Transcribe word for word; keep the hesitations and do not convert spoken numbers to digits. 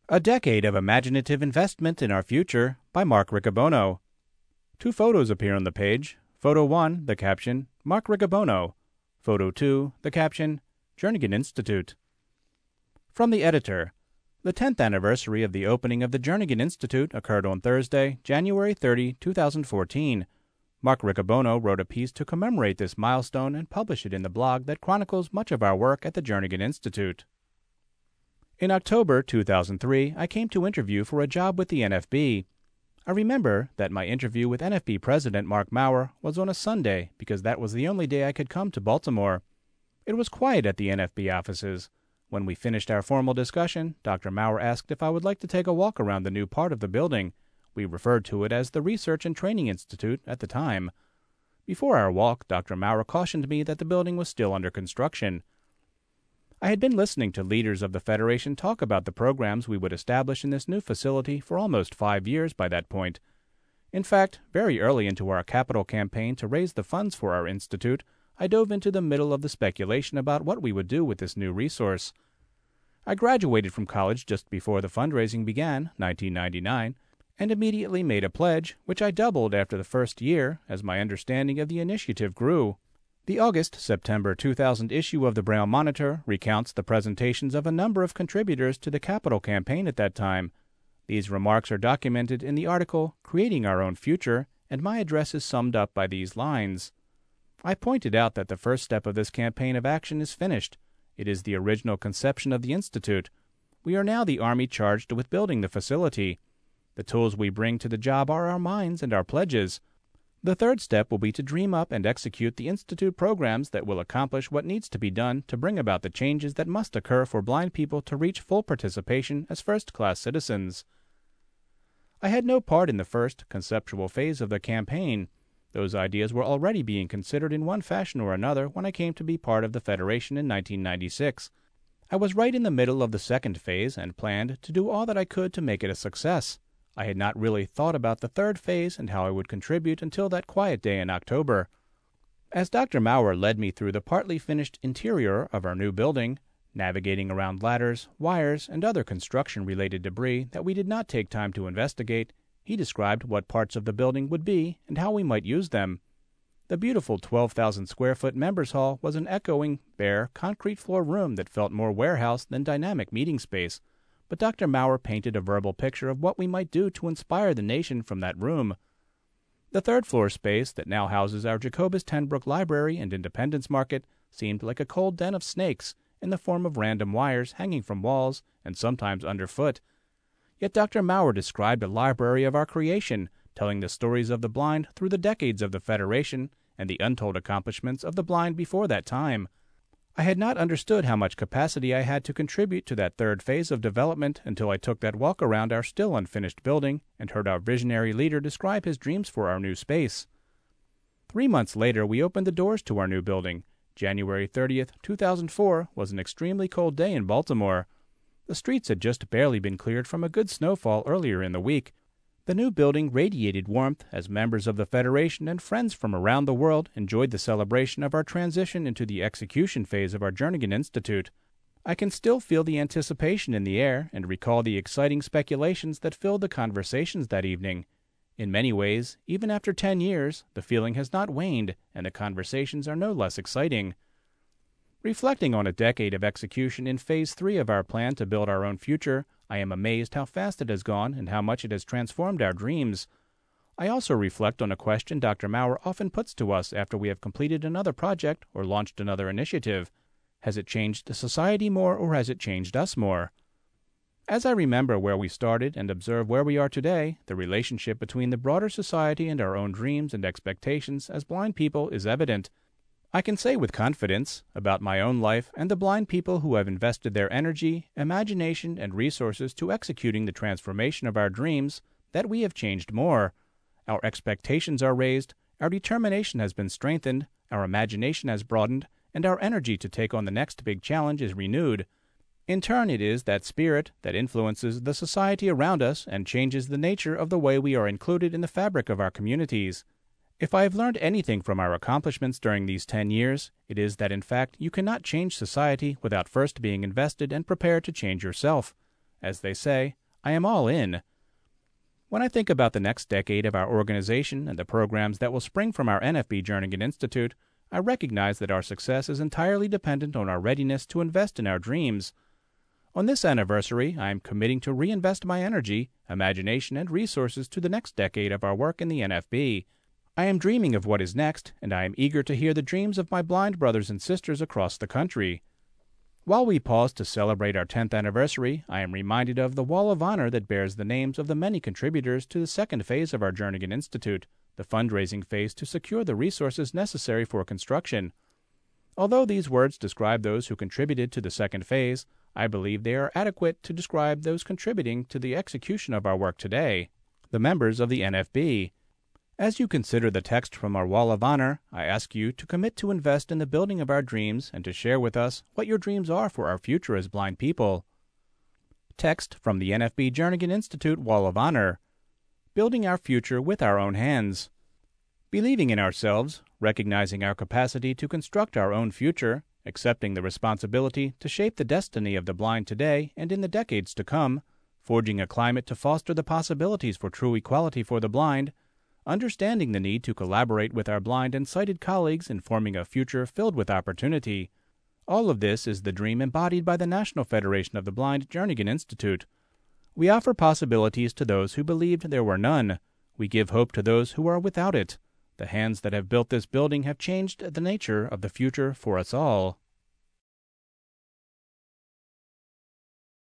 A Decade of Imaginative Investment in Our Future by Mark Riccobono. Two photos appear on the page. Photo one, the caption, Mark Riccobono. Photo two, the caption, Jernigan Institute. From the editor. The tenth anniversary of the opening of the Jernigan Institute occurred on Thursday, January thirtieth, two thousand fourteen. Mark Riccobono wrote a piece to commemorate this milestone and published it in the blog that chronicles much of our work at the Jernigan Institute. In October two thousand three, I came to interview for a job with the N F B. I remember that my interview with N F B President Mark Maurer was on a Sunday because that was the only day I could come to Baltimore. It was quiet at the N F B offices. When we finished our formal discussion, Doctor Maurer asked if I would like to take a walk around the new part of the building. We referred to it as the Research and Training Institute at the time. Before our walk, Doctor Maurer cautioned me that the building was still under construction. I had been listening to leaders of the Federation talk about the programs we would establish in this new facility for almost five years by that point. In fact, very early into our capital campaign to raise the funds for our institute, I dove into the middle of the speculation about what we would do with this new resource. I graduated from college just before the fundraising began, nineteen ninety-nine, and immediately made a pledge, which I doubled after the first year as my understanding of the initiative grew. The August-September two thousand issue of the Braille Monitor recounts the presentations of a number of contributors to the capital campaign at that time. These remarks are documented in the article Creating Our Own Future, and my address is summed up by these lines. I pointed out that the first step of this campaign of action is finished. It is the original conception of the Institute. We are now the Army charged with building the facility. The tools we bring to the job are our minds and our pledges. The third step will be to dream up and execute the Institute programs that will accomplish what needs to be done to bring about the changes that must occur for blind people to reach full participation as first-class citizens. I had no part in the first, conceptual phase of the campaign. Those ideas were already being considered in one fashion or another when I came to be part of the Federation in nineteen ninety-six. I was right in the middle of the second phase and planned to do all that I could to make it a success. I had not really thought about the third phase and how I would contribute until that quiet day in October. As Doctor Maurer led me through the partly finished interior of our new building, navigating around ladders, wires, and other construction-related debris that we did not take time to investigate, he described what parts of the building would be and how we might use them. The beautiful twelve thousand square foot members hall was an echoing, bare, concrete floor room that felt more warehouse than dynamic meeting space. But Doctor Maurer painted a verbal picture of what we might do to inspire the nation from that room. The third-floor space that now houses our Jacobus Tenbrook Library and Independence Market seemed like a cold den of snakes in the form of random wires hanging from walls and sometimes underfoot. Yet Doctor Maurer described a library of our creation, telling the stories of the blind through the decades of the Federation and the untold accomplishments of the blind before that time. I had not understood how much capacity I had to contribute to that third phase of development until I took that walk around our still unfinished building and heard our visionary leader describe his dreams for our new space. Three months later, we opened the doors to our new building. January thirtieth, two thousand four was an extremely cold day in Baltimore. The streets had just barely been cleared from a good snowfall earlier in the week. The new building radiated warmth as members of the Federation and friends from around the world enjoyed the celebration of our transition into the execution phase of our Jernigan Institute. I can still feel the anticipation in the air and recall the exciting speculations that filled the conversations that evening. In many ways, even after ten years, the feeling has not waned and the conversations are no less exciting. Reflecting on a decade of execution in Phase three of our plan to build our own future, I am amazed how fast it has gone and how much it has transformed our dreams. I also reflect on a question Doctor Maurer often puts to us after we have completed another project or launched another initiative. Has it changed society more or has it changed us more? As I remember where we started and observe where we are today, the relationship between the broader society and our own dreams and expectations as blind people is evident. I can say with confidence about my own life and the blind people who have invested their energy, imagination, and resources to executing the transformation of our dreams that we have changed more. Our expectations are raised, our determination has been strengthened, our imagination has broadened, and our energy to take on the next big challenge is renewed. In turn, it is that spirit that influences the society around us and changes the nature of the way we are included in the fabric of our communities. If I have learned anything from our accomplishments during these ten years, it is that in fact you cannot change society without first being invested and prepared to change yourself. As they say, I am all in. When I think about the next decade of our organization and the programs that will spring from our N F B Jernigan Institute, I recognize that our success is entirely dependent on our readiness to invest in our dreams. On this anniversary, I am committing to reinvest my energy, imagination, and resources to the next decade of our work in the N F B. I am dreaming of what is next, and I am eager to hear the dreams of my blind brothers and sisters across the country. While we pause to celebrate our tenth anniversary, I am reminded of the Wall of Honor that bears the names of the many contributors to the second phase of our Jernigan Institute, the fundraising phase to secure the resources necessary for construction. Although these words describe those who contributed to the second phase, I believe they are adequate to describe those contributing to the execution of our work today, the members of the N F B. As you consider the text from our Wall of Honor, I ask you to commit to invest in the building of our dreams and to share with us what your dreams are for our future as blind people. Text from the N F B Jernigan Institute Wall of Honor. Building our future with our own hands. Believing in ourselves, recognizing our capacity to construct our own future, accepting the responsibility to shape the destiny of the blind today and in the decades to come, forging a climate to foster the possibilities for true equality for the blind, understanding the need to collaborate with our blind and sighted colleagues in forming a future filled with opportunity. All of this is the dream embodied by the National Federation of the Blind Jernigan Institute. We offer possibilities to those who believed there were none. We give hope to those who are without it. The hands that have built this building have changed the nature of the future for us all.